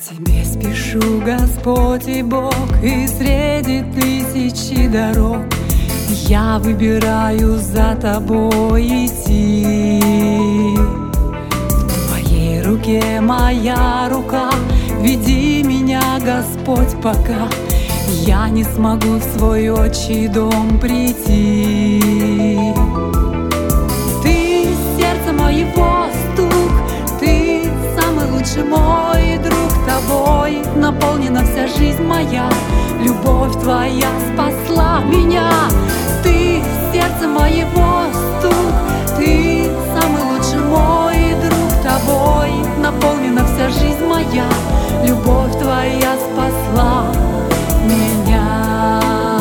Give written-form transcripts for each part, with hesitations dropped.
Тебе спешу, Господь и Бог, и среди тысячи дорог я выбираю за тобой идти. В твоей руке моя рука, веди меня, Господь, пока я не смогу в свой отчий дом прийти. Ты сердце моего стук, ты самый лучший мой друг. Тобой наполнена вся жизнь моя, любовь твоя спасла меня. Ты сердце моего стук, ты самый лучший мой друг. Тобой наполнена вся жизнь моя, любовь твоя спасла меня.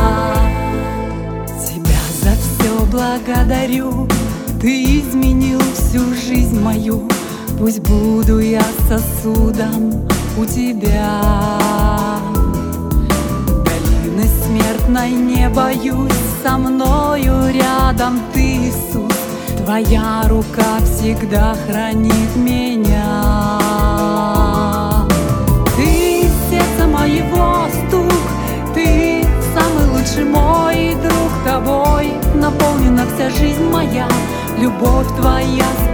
Тебя за все благодарю, ты изменил всю жизнь мою. Пусть буду я сосудом у тебя. Долины смертной не боюсь, со мною рядом ты, Иисус. Твоя рука всегда хранит меня. Ты сердце моего стук, ты самый лучший мой друг. Тобой наполнена вся жизнь моя, любовь твоя